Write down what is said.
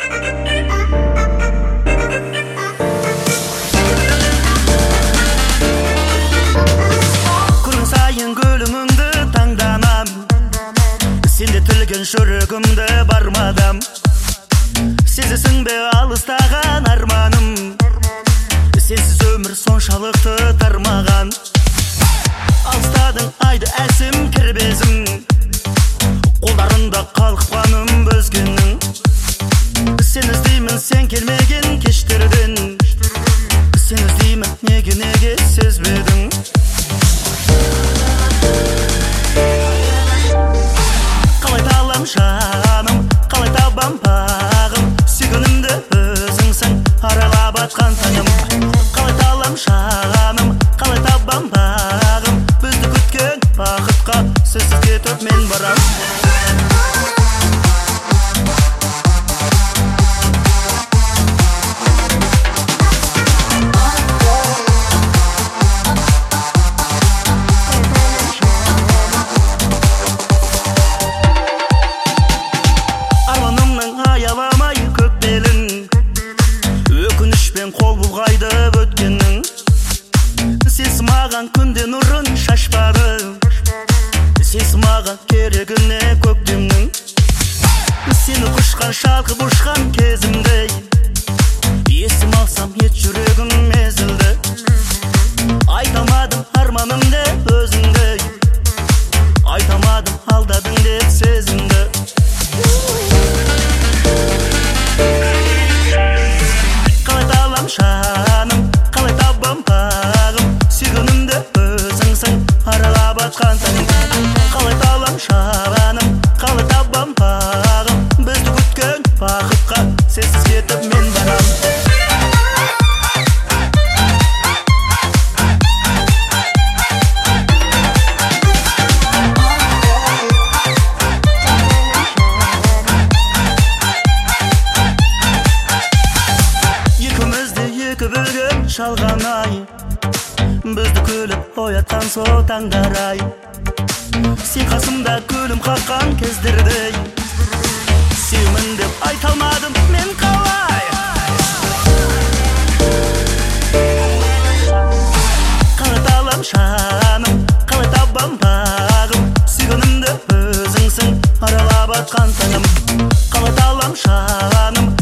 Сенде тілген жүрегімді бармадам. Сезесің бе алыстаған арманым, сенсіз өмір соншалықты тармаған. Алыстадың айды әсем кірбезім, қолдарында қалқыпаным бөліскенің. Сен іздеймін сен келмеген кештерден, сен іздеймін неге сезбедің. Жаным, қалай табам бағым, сүйгенімді өзіңсің аралап атқан таңым. Қалай талам жаным, қалай табам бағым, бізді күткен бақытқа сөзсіз кетіп мен барам. Қол бұлғайды өткеннің, сен маған күнде нұрын шашпады, сен маған керегіне көктемнің. Сені құшқан шалқып ұшқан кезімдей, есім алсам ет жүрегім езілді. Айтамадым арманымды өзіңді, айтамадым алдадың деп сезімді. Жаным, қалай табам бағым, сүйгенімді өзіңсің аралап атқан таңым. Қалай талам жаным, қалай табам бағым, бізді күткен бақытқа сенсіз кетіп мен барам. Шалған ай, бізді күліп оятқан сол таңдар ай. Сен қасымда күлім қаққан кездердей, сүймін деп айта алмадым мен қалай. Қалай талам жаным, қалай табам бағым, сүйгенімді өзіңсің аралап атқан таңым. Қалай талам жаным,